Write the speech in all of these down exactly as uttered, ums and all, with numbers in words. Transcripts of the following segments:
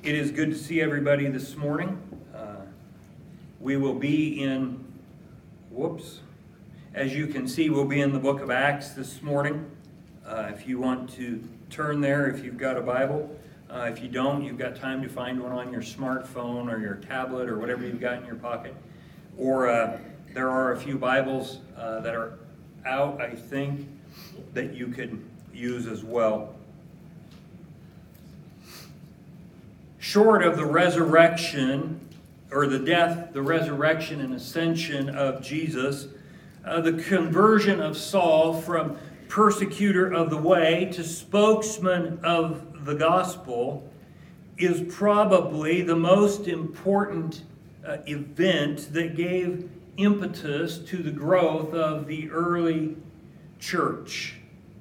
It is good to see everybody this morning. Uh, we will be in, whoops, as you can see, we'll be in the book of Acts this morning. Uh, if you want to turn there, if you've got a Bible. Uh, if you don't, you've got time to find one on your smartphone or your tablet or whatever you've got in your pocket. Or uh, there are a few Bibles uh, that are out, I think, that you could use as well. Short of the resurrection, or the death, the resurrection and ascension of Jesus, uh, the conversion of Saul from persecutor of the way to spokesman of the gospel is probably the most important uh, event that gave impetus to the growth of the early church.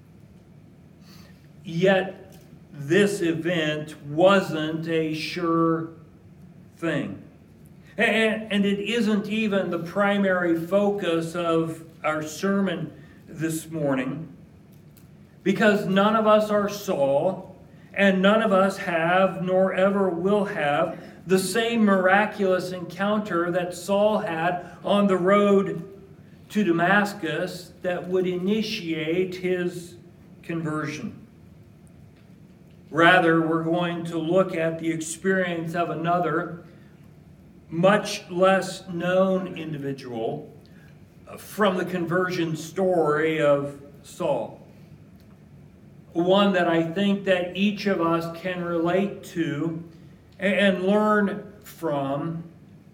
Yet, this event wasn't a sure thing. And, and it isn't even the primary focus of our sermon this morning, because none of us are Saul, and none of us have, nor ever will have, the same miraculous encounter that Saul had on the road to Damascus that would initiate his conversion. Rather, we're going to look at the experience of another, much less known individual from the conversion story of Saul. One that I think that each of us can relate to and learn from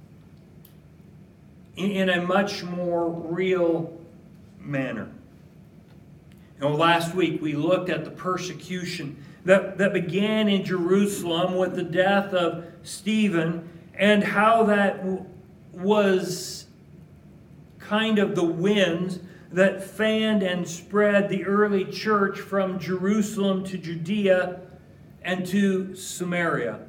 in a much more real manner. You know, last week we looked at the persecution that, that began in Jerusalem with the death of Stephen, and how that w- was kind of the winds that fanned and spread the early church from Jerusalem to Judea and to Samaria.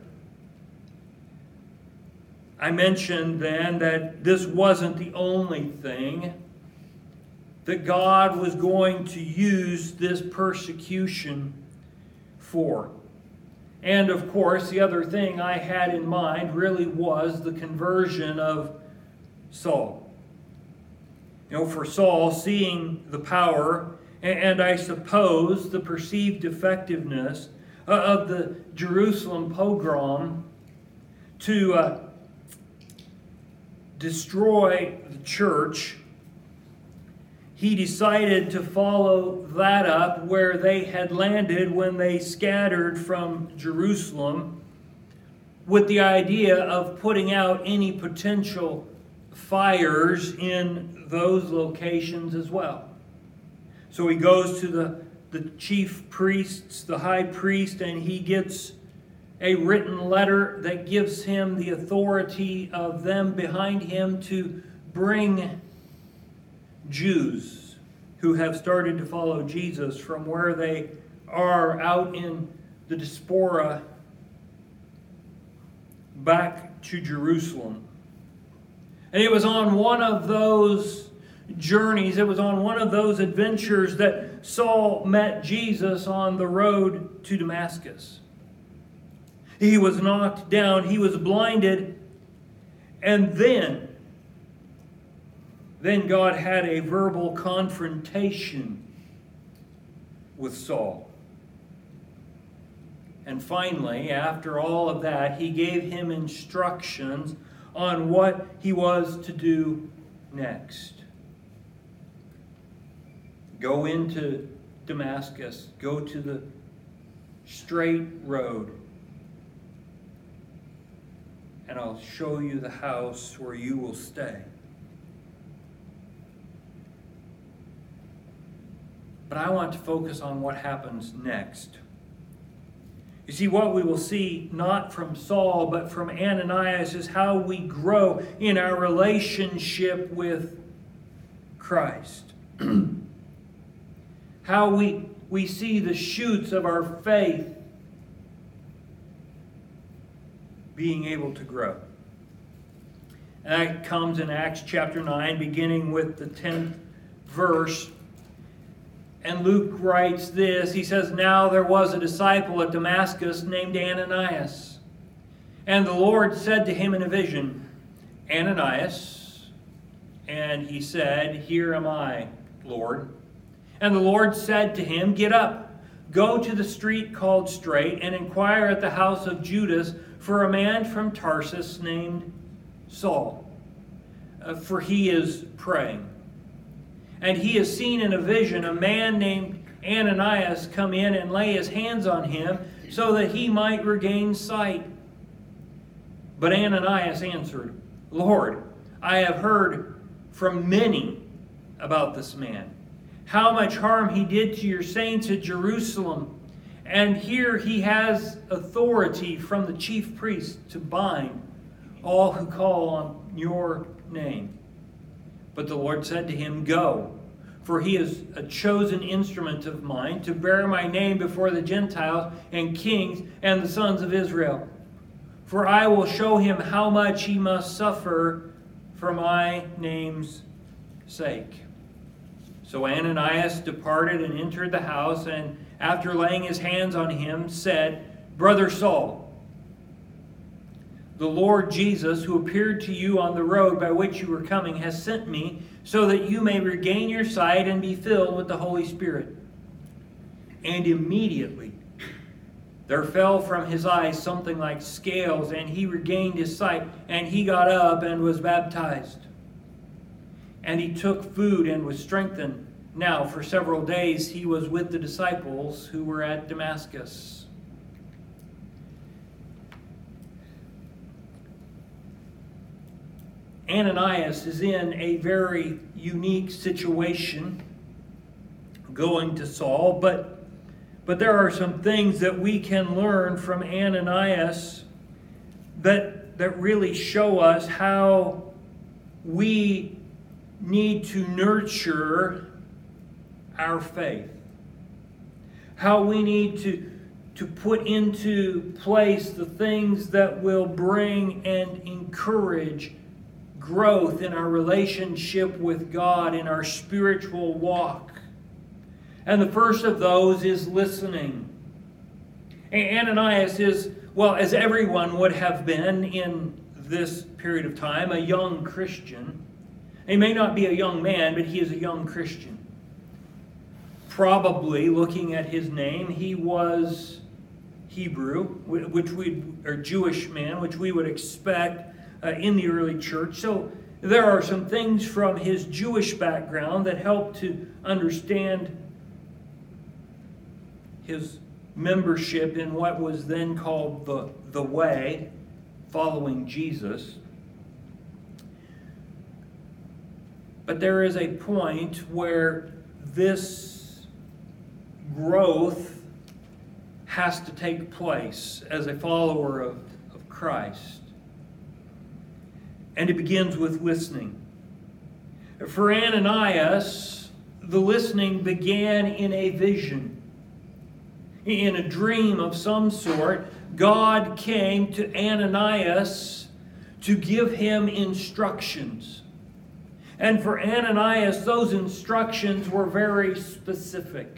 I mentioned then that this wasn't the only thing, that God was going to use this persecution for. And of course, the other thing I had in mind really was the conversion of Saul. You know, for Saul, seeing the power, and I suppose the perceived effectiveness of the Jerusalem pogrom to uh, destroy the church, he decided to follow that up where they had landed when they scattered from Jerusalem, with the idea of putting out any potential fires in those locations as well. So he goes to the, the chief priests, the high priest, and he gets a written letter that gives him the authority of them behind him to bring Jews who have started to follow Jesus from where they are out in the diaspora back to Jerusalem. And it was on one of those journeys, it was on one of those adventures that Saul met Jesus on the road to Damascus. He was knocked down, he was blinded, and then Then God had a verbal confrontation with Saul. And finally, after all of that, he gave him instructions on what he was to do next. Go into Damascus. Go to the straight road. And I'll show you the house where you will stay. But I want to focus on what happens next. You see, what we will see, not from Saul, but from Ananias, is how we grow in our relationship with Christ. How we, we see the shoots of our faith being able to grow. And that comes in Acts chapter nine, beginning with the tenth verse. And Luke writes this. He says, "Now there was a disciple at Damascus named Ananias. And the Lord said to him in a vision, Ananias. And he said, Here am I, Lord. And the Lord said to him, Get up, go to the street called Straight, and inquire at the house of Judas for a man from Tarsus named Saul, uh, for he is praying. And he has seen in a vision a man named Ananias come in and lay his hands on him so that he might regain sight. But Ananias answered, Lord, I have heard from many about this man, how much harm he did to your saints at Jerusalem. And here he has authority from the chief priest to bind all who call on your name. But the Lord said to him, Go, for he is a chosen instrument of mine to bear my name before the Gentiles and kings and the sons of Israel. For I will show him how much he must suffer for my name's sake. So Ananias departed and entered the house, and after laying his hands on him, said, Brother Saul, the Lord Jesus, who appeared to you on the road by which you were coming, has sent me so that you may regain your sight and be filled with the Holy Spirit. And immediately there fell from his eyes something like scales, and he regained his sight, and he got up and was baptized. And he took food and was strengthened. Now, for several days he was with the disciples who were at Damascus. Ananias is in a very unique situation going to Saul, but But there are some things that we can learn from Ananias that, that really show us how we need to nurture our faith. How we need to, to put into place the things that will bring and encourage growth in our relationship with God, in our spiritual walk. And the first of those is listening. Ananias is, well, as everyone would have been in this period of time, a young Christian. He may not be a young man, but he is a young Christian. Probably, looking at his name, he was Hebrew, which we, or Jewish man, which we would expect uh, in the early church. So there are some things from his Jewish background that help to understand his membership in what was then called the, the Way, following Jesus. But there is a point where this growth has to take place as a follower of, of Christ. And it begins with listening. For Ananias, the listening began in a vision. In a dream of some sort, God came to Ananias to give him instructions. And for Ananias, those instructions were very specific.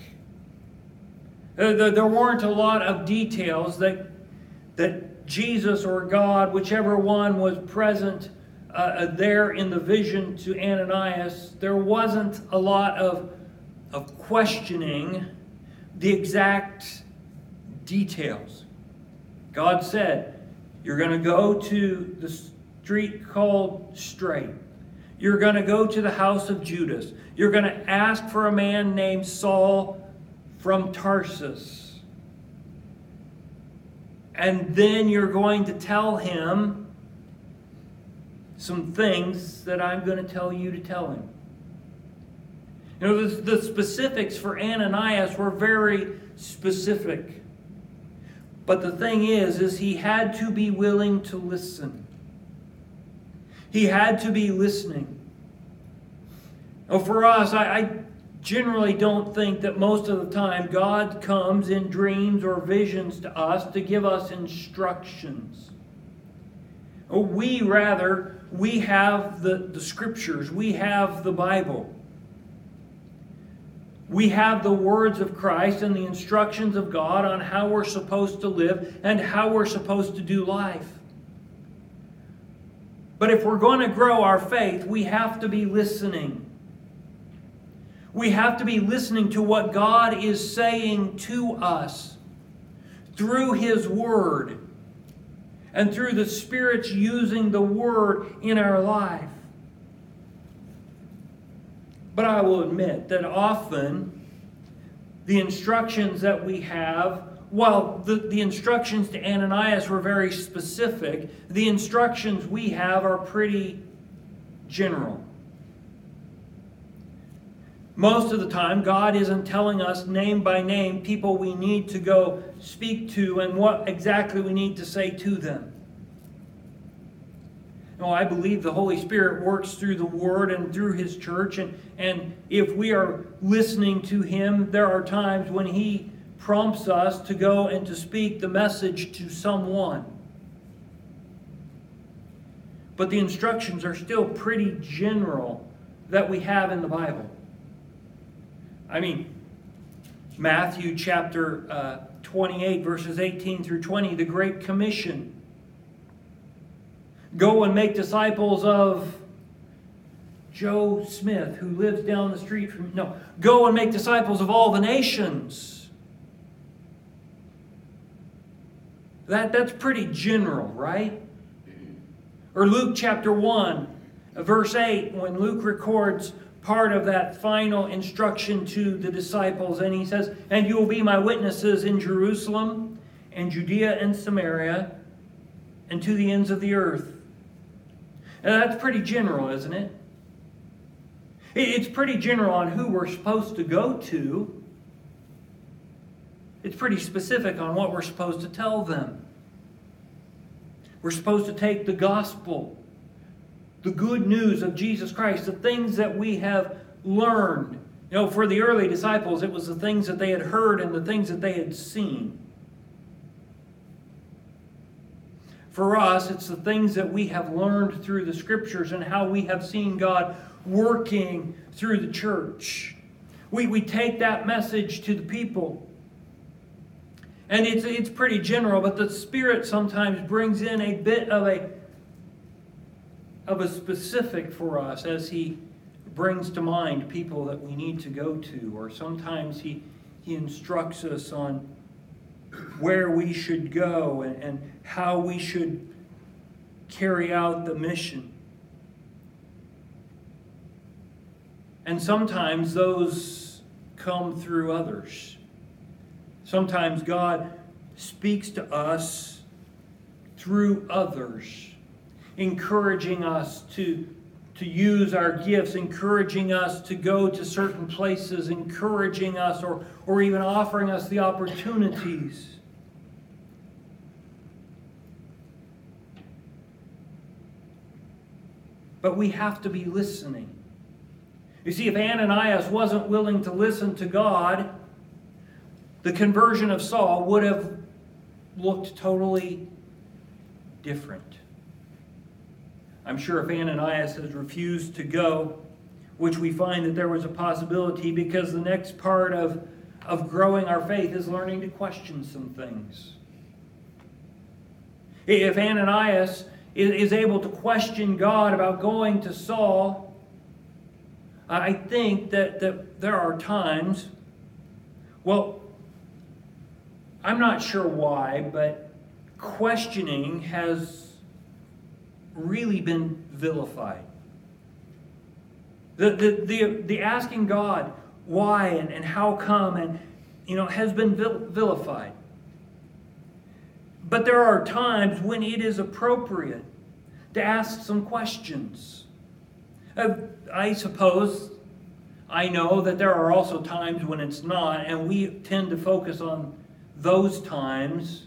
There weren't a lot of details that, that Jesus or God, whichever one was present uh, there in the vision to Ananias, there wasn't a lot of, of questioning the exact details. God said, you're going to go to the street called Straight. You're going to go to the house of Judas. You're going to ask for a man named Saul from Tarsus. And then you're going to tell him some things that I'm going to tell you to tell him. You know, the, the specifics for Ananias were very specific. But the thing is, is he had to be willing to listen. He had to be listening. Now for us, I, I generally don't think that most of the time God comes in dreams or visions to us to give us instructions. We rather, we have the, the scriptures. We have the Bible. We have the words of Christ and the instructions of God on how we're supposed to live and how we're supposed to do life. But if we're going to grow our faith, we have to be listening. We have to be listening to what God is saying to us through His Word and through the Spirit's using the Word in our life. But I will admit that often the instructions that we have, while the, the instructions to Ananias were very specific, the instructions we have are pretty general. Most of the time, God isn't telling us name by name people we need to go speak to and what exactly we need to say to them. No, I believe the Holy Spirit works through the Word and through His church. And, and if we are listening to Him, there are times when He prompts us to go and to speak the message to someone. But the instructions are still pretty general that we have in the Bible. I mean, Matthew chapter uh, twenty-eight, verses eighteen through twenty, the Great Commission. Go and make disciples of Joe Smith, who lives down the street from... No, go and make disciples of all the nations. That, that's pretty general, right? Or Luke chapter one, verse eight, when Luke records part of that final instruction to the disciples, and he says, "And you will be my witnesses in Jerusalem and Judea and Samaria and to the ends of the earth." And that's pretty general, isn't it? It's pretty general on who we're supposed to go to. It's pretty specific on what we're supposed to tell them. We're supposed to take the gospel, the good news of Jesus Christ, the things that we have learned. You know, for the early disciples, it was the things that they had heard and the things that they had seen. For us, it's the things that we have learned through the Scriptures and how we have seen God working through the church. We, we take that message to the people. And it's, it's pretty general, but the Spirit sometimes brings in a bit of a of a specific for us as He brings to mind people that we need to go to, or sometimes He, he instructs us on where we should go and, and how we should carry out the mission. And sometimes those come through others. Sometimes God speaks to us through others, encouraging us to, to use our gifts, encouraging us to go to certain places, encouraging us or, or even offering us the opportunities. But we have to be listening. You see, if Ananias wasn't willing to listen to God, the conversion of Saul would have looked totally different. I'm sure if Ananias has refused to go, which we find that there was a possibility, because the next part of, of growing our faith is learning to question some things. If Ananias is, is able to question God about going to Saul, I think that, that there are times, well, I'm not sure why, but questioning has really been vilified. The, the, the, the asking God why and, and how come and you know has been vil, vilified. But there are times when it is appropriate to ask some questions. Uh, I suppose I know that there are also times when it's not, and we tend to focus on those times.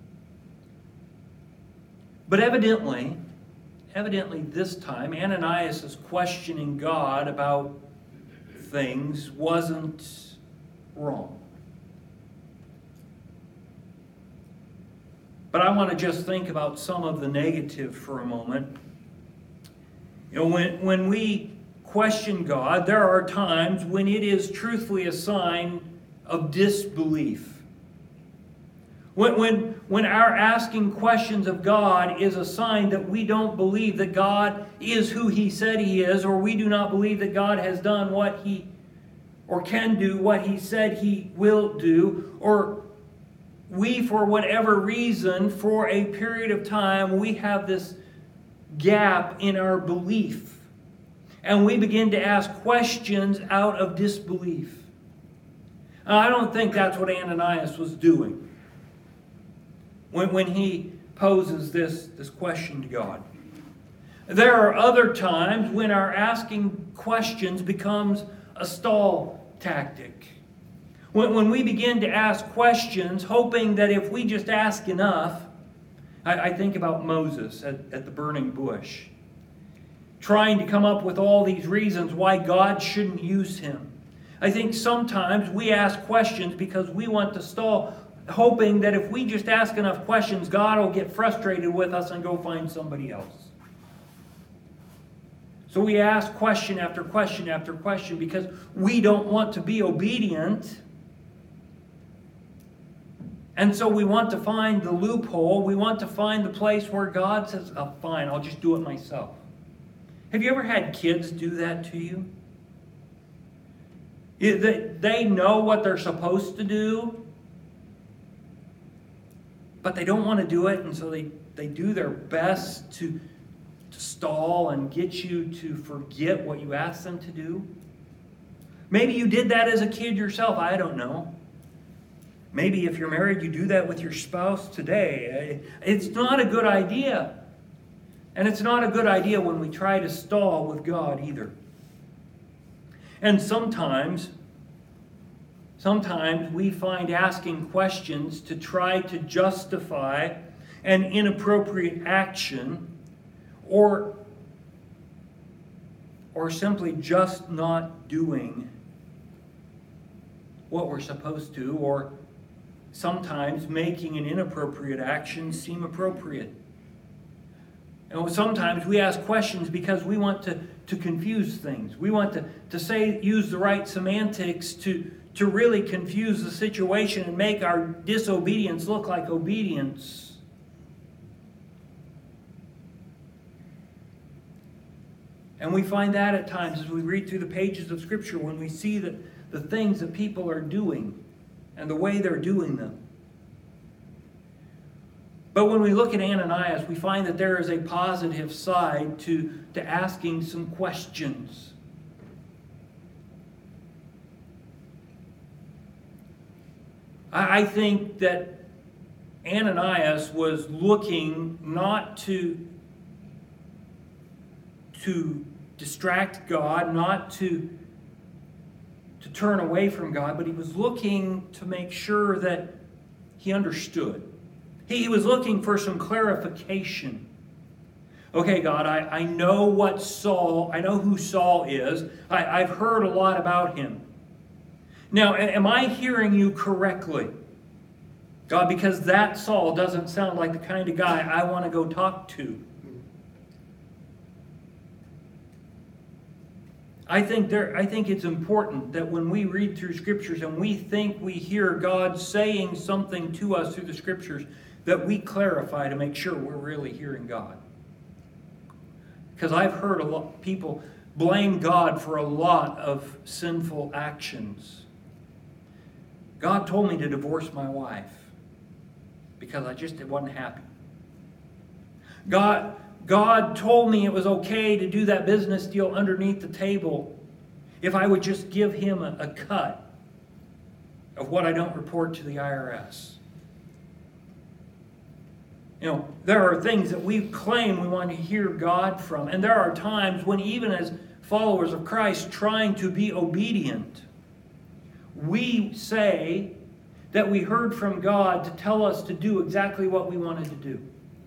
But evidently, evidently this time, Ananias' questioning God about things wasn't wrong. But I want to just think about some of the negative for a moment. You know, when, when we question God, there are times when it is truthfully a sign of disbelief. When, when, when our asking questions of God is a sign that we don't believe that God is who He said He is, or we do not believe that God has done what He, or can do what He said He will do, or we, for whatever reason, for a period of time, we have this gap in our belief. And we begin to ask questions out of disbelief. And I don't think that's what Ananias was doing when, when he poses this, this question to God. There are other times when our asking questions becomes a stall tactic. When, when we begin to ask questions, hoping that if we just ask enough, I, I think about Moses at, at the burning bush, trying to come up with all these reasons why God shouldn't use him. I think sometimes we ask questions because we want to stall, hoping that if we just ask enough questions, God will get frustrated with us and go find somebody else. So we ask question after question after question because we don't want to be obedient. And so we want to find the loophole. We want to find the place where God says, oh, fine, I'll just do it myself. Have you ever had kids do that to you? They know what they're supposed to do, but they don't want to do it, and so they, they do their best to, to stall and get you to forget what you asked them to do. Maybe you did that as a kid yourself. I don't know. Maybe if you're married, you do that with your spouse today. It's not a good idea. And it's not a good idea when we try to stall with God either. And sometimes, sometimes we find asking questions to try to justify an inappropriate action or, or simply just not doing what we're supposed to, or sometimes making an inappropriate action seem appropriate. And sometimes we ask questions because we want to, to confuse things. We want to, to say, use the right semantics to, to really confuse the situation and make our disobedience look like obedience. And we find that at times as we read through the pages of Scripture, when we see that the things that people are doing and the way they're doing them. But when we look at Ananias, we find that there is a positive side to, to asking some questions. I, I think that Ananias was looking not to, to distract God, not to, to turn away from God, but he was looking to make sure that he understood. He was looking for some clarification. Okay, God, I, I know what Saul, I know who Saul is. I, I've heard a lot about him. Now, am I hearing you correctly? God, because that Saul doesn't sound like the kind of guy I want to go talk to. I think there. I think it's important that when we read through Scriptures and we think we hear God saying something to us through the Scriptures, that we clarify to make sure we're really hearing God. Because I've heard a lot of people blame God for a lot of sinful actions. God told me to divorce my wife because I just wasn't happy. God, God told me it was okay to do that business deal underneath the table if I would just give him a, a cut of what I don't report to the I R S. You know, there are things that we claim we want to hear God from. And there are times when, even as followers of Christ trying to be obedient, we say that we heard from God to tell us to do exactly what we wanted to do.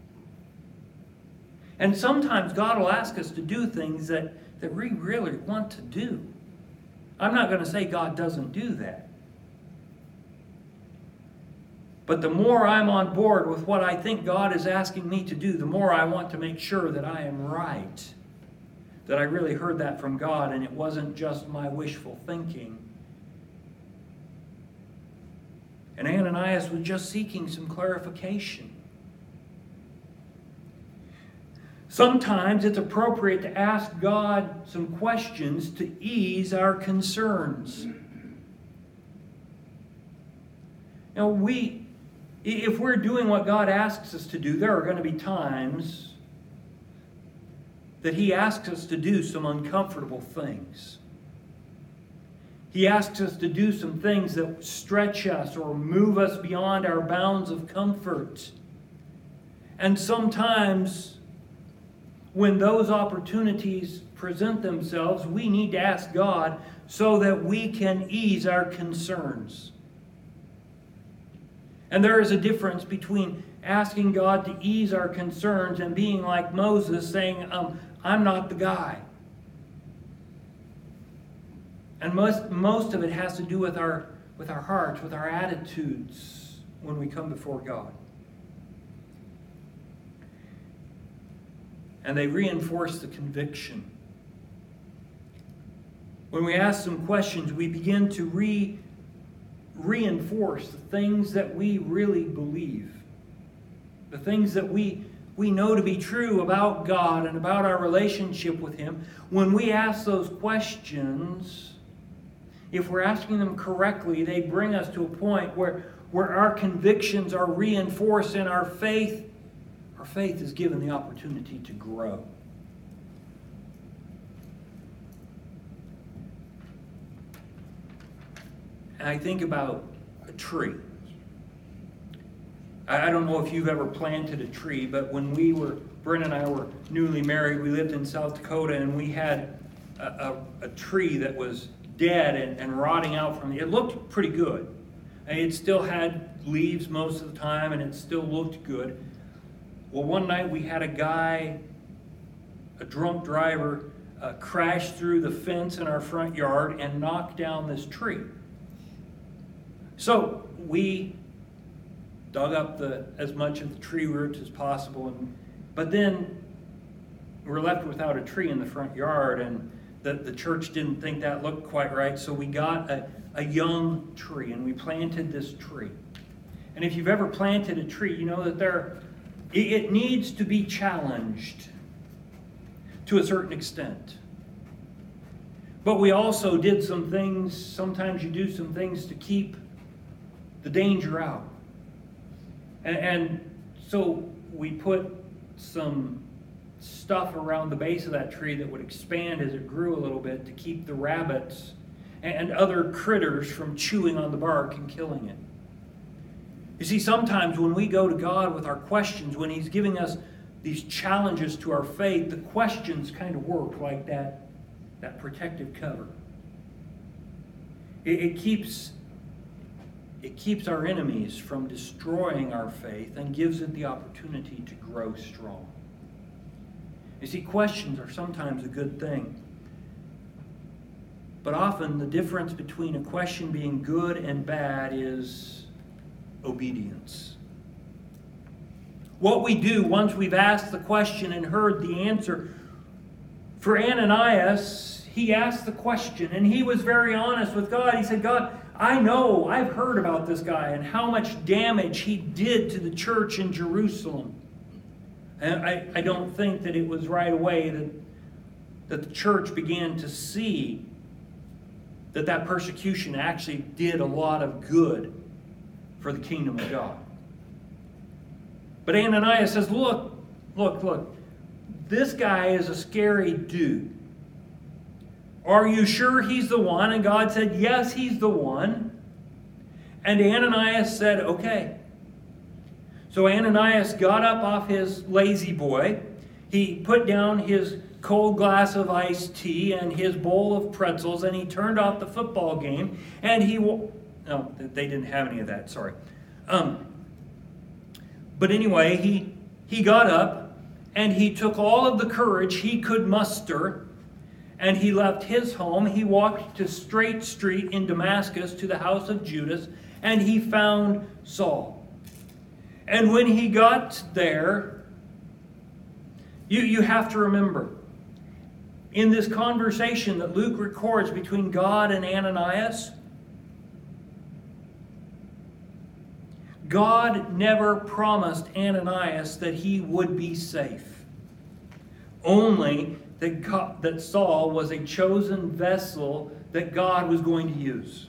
And sometimes God will ask us to do things that, that we really want to do. I'm not going to say God doesn't do that. But the more I'm on board with what I think God is asking me to do, the more I want to make sure that I am right. That I really heard that from God and it wasn't just my wishful thinking. And Ananias was just seeking some clarification. Sometimes it's appropriate to ask God some questions to ease our concerns. Now, we, if we're doing what God asks us to do, there are going to be times that He asks us to do some uncomfortable things. He asks us to do some things that stretch us or move us beyond our bounds of comfort. And sometimes, when those opportunities present themselves, we need to ask God so that we can ease our concerns. And there is a difference between asking God to ease our concerns and being like Moses saying, um, I'm not the guy. And most, most of it has to do with our, with our hearts, with our attitudes when we come before God. And they reinforce the conviction. When we ask some questions, we begin to re, reinforce the things that we really believe. The things that we, we know to be true about God and about our relationship with Him. When we ask those questions, if we're asking them correctly, they bring us to a point where, where our convictions are reinforced and our faith Our faith is given the opportunity to grow. And I think about a tree. I don't know if you've ever planted a tree, but when we were, Brent and I were newly married, we lived in South Dakota, and we had a, a, a tree that was dead and, and rotting out from the, it looked pretty good. And it still had leaves most of the time, and it still looked good. Well, one night we had a guy, a drunk driver, uh, crash through the fence in our front yard and knock down this tree. So we dug up the as much of the tree roots as possible, and, but then we were left without a tree in the front yard, and the, the church didn't think that looked quite right, so we got a, a young tree, and we planted this tree. And if you've ever planted a tree, you know that there it needs to be challenged to a certain extent. But we also did some things, sometimes you do some things to keep the danger out. And, and so we put some stuff around the base of that tree that would expand as it grew a little bit to keep the rabbits and other critters from chewing on the bark and killing it. You see, sometimes when we go to God with our questions, when He's giving us these challenges to our faith, the questions kind of work like that, that protective cover. It, it keeps, it keeps our enemies from destroying our faith and gives it the opportunity to grow strong. You see, questions are sometimes a good thing. But often the difference between a question being good and bad is obedience. What we do once we've asked the question and heard the answer. For Ananias, he asked the question, and he was very honest with God. He said, God, I know, I've heard about this guy and how much damage he did to the church in Jerusalem. And I, I don't think that it was right away that, that the church began to see that that persecution actually did a lot of good for the kingdom of God. But Ananias says, look, look, look, this guy is a scary dude. Are you sure he's the one? And God said, yes, he's the one. And Ananias said, okay. So Ananias got up off his lazy boy. He put down his cold glass of iced tea and his bowl of pretzels, and he turned off the football game, and he... No, they didn't have any of that, sorry. Um, but anyway, he, he got up, and he took all of the courage he could muster, and he left his home. He walked to Straight Street in Damascus to the house of Judas, and he found Saul. And when he got there, you, you have to remember, in this conversation that Luke records between God and Ananias, God never promised Ananias that he would be safe. Only that, God, that Saul was a chosen vessel that God was going to use.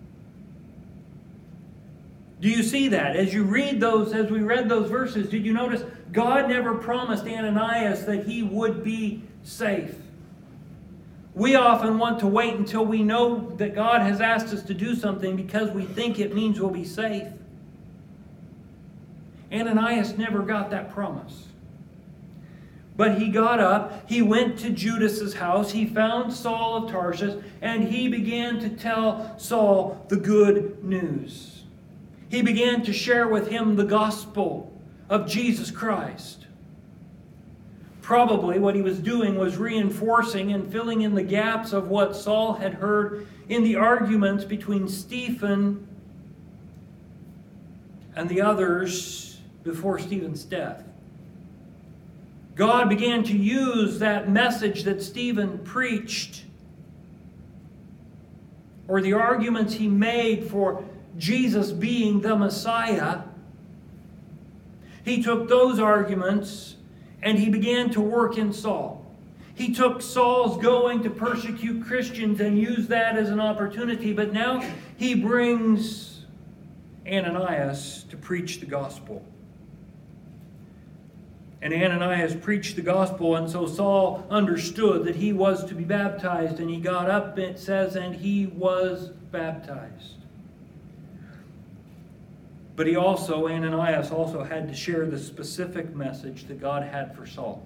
Do you see that? As you read those, as we read those verses, did you notice God never promised Ananias that he would be safe? We often want to wait until we know that God has asked us to do something because we think it means we'll be safe. Ananias never got that promise. But he got up, he went to Judas's house, he found Saul of Tarsus, and he began to tell Saul the good news. He began to share with him the gospel of Jesus Christ. Probably what he was doing was reinforcing and filling in the gaps of what Saul had heard in the arguments between Stephen and the others before Stephen's death. God began to use that message that Stephen preached, or the arguments he made for Jesus being the Messiah. He took those arguments and he began to work in Saul. He took Saul's going to persecute Christians and used that as an opportunity, but now he brings Ananias to preach the gospel. And Ananias preached the gospel, and so Saul understood that he was to be baptized, and he got up, it says, and he was baptized. But he also, Ananias also had to share the specific message that God had for Saul.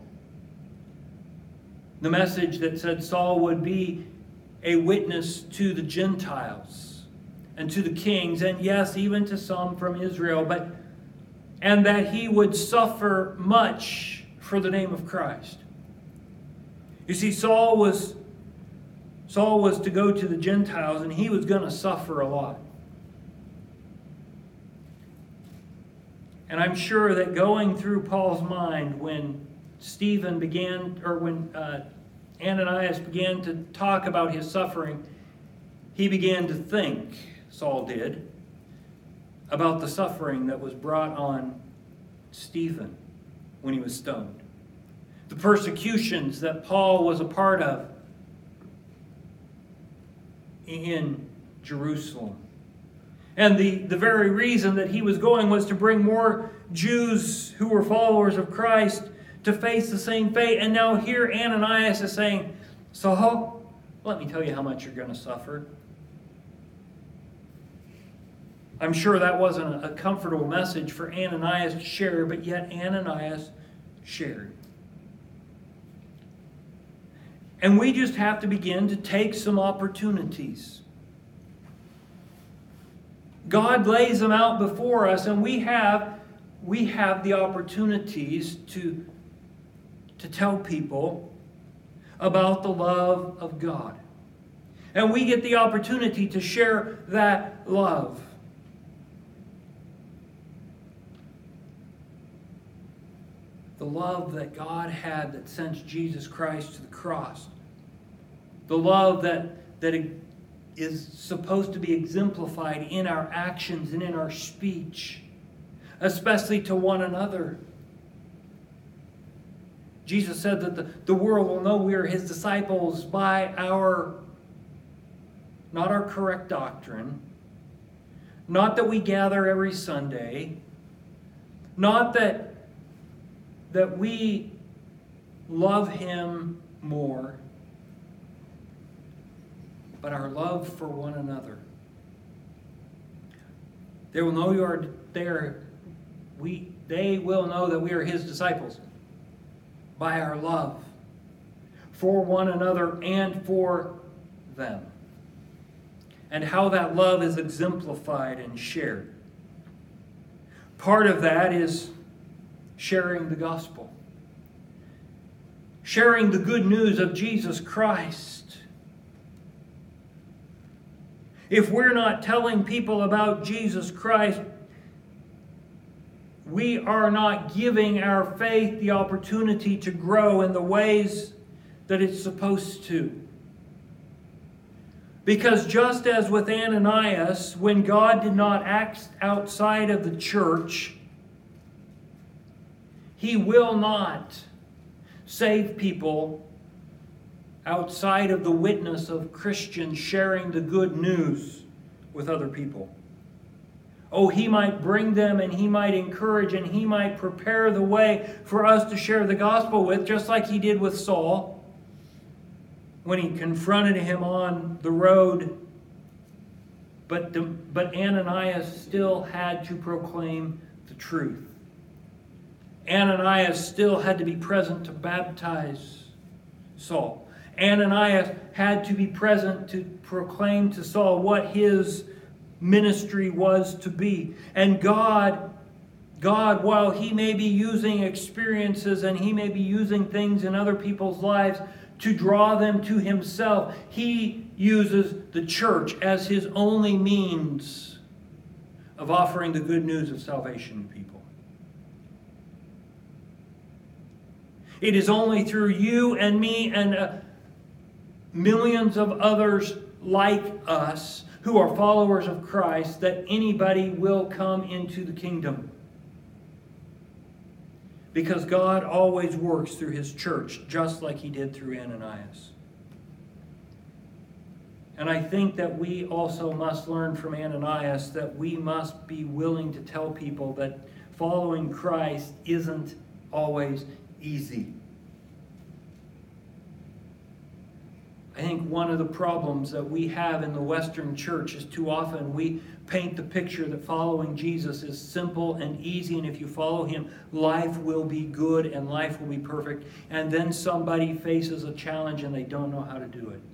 The message that said Saul would be a witness to the Gentiles and to the kings, and yes, even to some from Israel, but and that he would suffer much for the name of Christ. You see, Saul was Saul was to go to the Gentiles, and he was going to suffer a lot. And I'm sure that going through Paul's mind when Stephen began, or when uh, Ananias began to talk about his suffering, he began to think, Saul did, about the suffering that was brought on Stephen when he was stoned. The persecutions that Paul was a part of in Jerusalem. And the, the very reason that he was going was to bring more Jews who were followers of Christ to face the same fate. And now here Ananias is saying, Saul, let me tell you how much you're going to suffer. I'm sure that wasn't a comfortable message for Ananias to share, but yet Ananias shared. And we just have to begin to take some opportunities. God lays them out before us, and we have, we have the opportunities to, to tell people about the love of God. And we get the opportunity to share that love. The love that God had that sent Jesus Christ to the cross. The love that, that is supposed to be exemplified in our actions and in our speech, especially to one another. Jesus said that the, the world will know we are His disciples by our, not our correct doctrine, not that we gather every Sunday, not that that we love Him more, but our love for one another. They will know you are there. We, they will know that we are His disciples by our love for one another and for them. And how that love is exemplified and shared. Part of that is sharing the gospel. Sharing the good news of Jesus Christ. If we're not telling people about Jesus Christ, we are not giving our faith the opportunity to grow in the ways that it's supposed to. Because just as with Ananias, when God did not act outside of the church, He will not save people outside of the witness of Christians sharing the good news with other people. Oh, He might bring them and He might encourage and He might prepare the way for us to share the gospel with, just like He did with Saul when He confronted him on the road. But, the, but Ananias still had to proclaim the truth. Ananias still had to be present to baptize Saul. Ananias had to be present to proclaim to Saul what his ministry was to be. And God, God, while He may be using experiences and He may be using things in other people's lives to draw them to Himself, He uses the church as His only means of offering the good news of salvation to people. It is only through you and me and uh, millions of others like us who are followers of Christ that anybody will come into the kingdom. Because God always works through His church, just like He did through Ananias. And I think that we also must learn from Ananias that we must be willing to tell people that following Christ isn't always easy. I think one of the problems that we have in the Western church is too often we paint the picture that following Jesus is simple and easy, and if you follow Him, life will be good and life will be perfect. And then somebody faces a challenge and they don't know how to do it.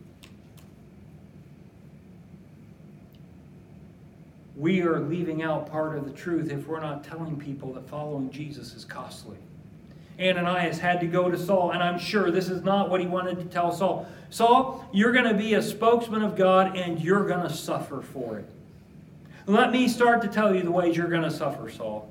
We are leaving out part of the truth if we're not telling people that following Jesus is costly. Ananias had to go to Saul, and I'm sure this is not what he wanted to tell Saul. Saul, you're going to be a spokesman of God, and you're going to suffer for it. Let me start to tell you the ways you're going to suffer, Saul.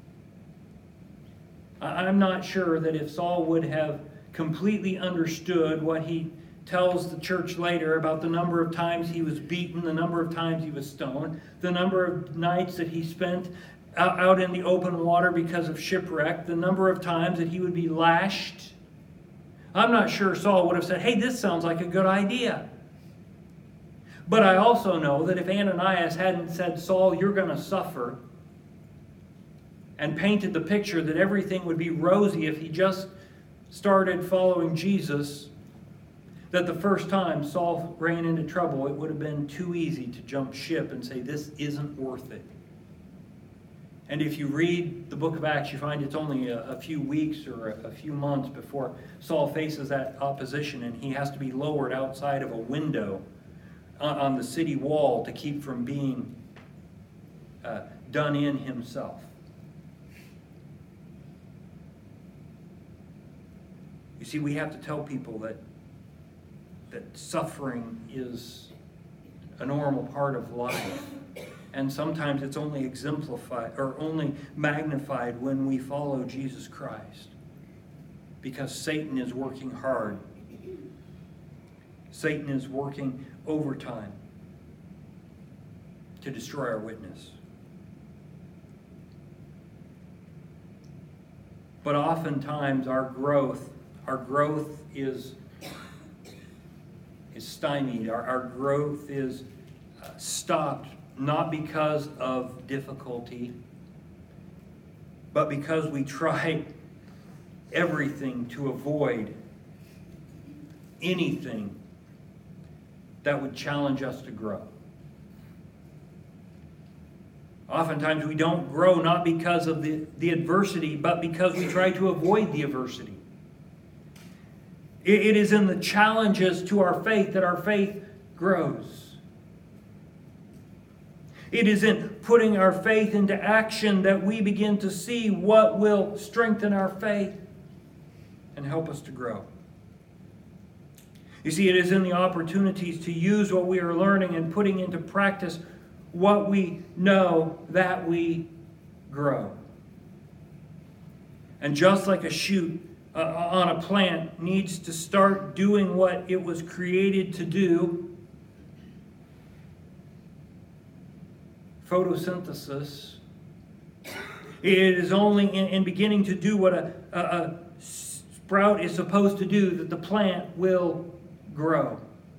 I'm not sure that if Saul would have completely understood what he tells the church later about the number of times he was beaten, the number of times he was stoned, the number of nights that he spent out in the open water because of shipwreck, the number of times that he would be lashed. I'm not sure Saul would have said, hey, this sounds like a good idea. But I also know that if Ananias hadn't said, Saul, you're going to suffer, and painted the picture that everything would be rosy if he just started following Jesus, that the first time Saul ran into trouble, it would have been too easy to jump ship and say, this isn't worth it. And if you read the book of Acts, you find it's only a, a few weeks or a, a few months before Saul faces that opposition, and he has to be lowered outside of a window on, on the city wall to keep from being uh, done in himself. You see, we have to tell people that that suffering is a normal part of life. And sometimes it's only exemplified or only magnified when we follow Jesus Christ. Because Satan is working hard. Satan is working overtime to destroy our witness. But oftentimes our growth, our growth is, is stymied. Our, our growth is uh, stopped, not because of difficulty, but because we try everything to avoid anything that would challenge us to grow. Oftentimes we don't grow not because of the, the adversity, but because we try to avoid the adversity. It, it is in the challenges to our faith that our faith grows. It is in putting our faith into action that we begin to see what will strengthen our faith and help us to grow. You see, it is in the opportunities to use what we are learning and putting into practice what we know that we grow. And just like a shoot uh, on a plant needs to start doing what it was created to do, photosynthesis. It is only in, in beginning to do what a, a, a sprout is supposed to do that the plant will grow.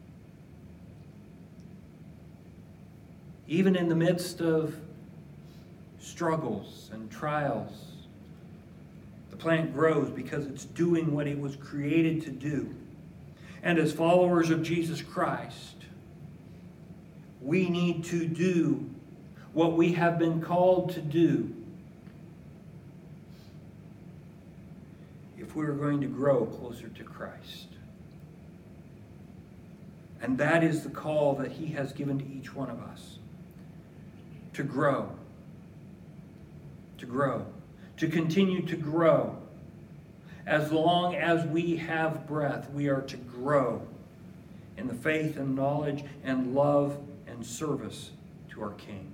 Even in the midst of struggles and trials, the plant grows because it's doing what it was created to do. And as followers of Jesus Christ, we need to do what we have been called to do if we're going to grow closer to Christ. And that is the call that He has given to each one of us. To grow. To grow. To continue to grow. As long as we have breath, we are to grow in the faith and knowledge and love and service to our King.